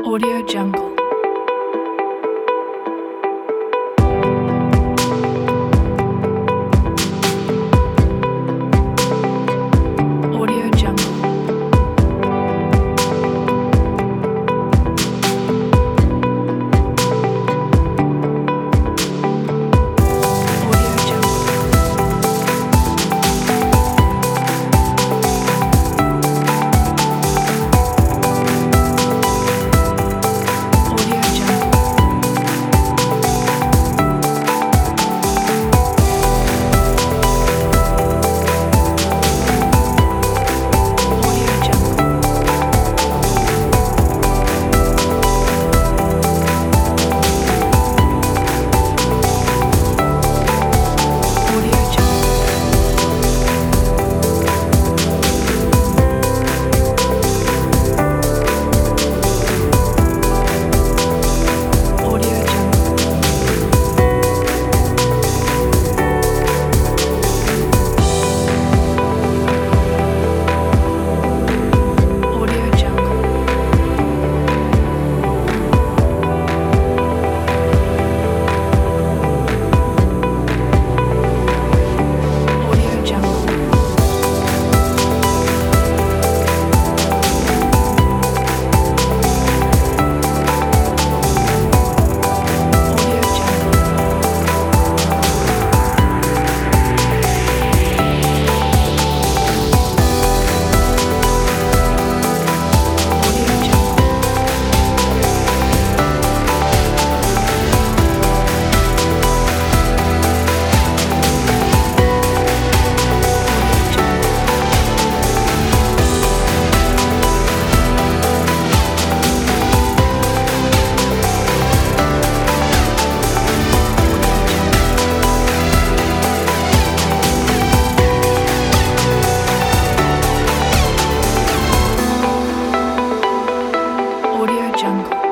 Audio Jungle. Audio Jungle. Audio Jungle. Audio Jungle. Audio Jungle. Audio Jungle. Audio Jungle. Audio Jungle. Audio Jungle. Audio Jungle. Audio Jungle. Audio Jungle. Audio Jungle.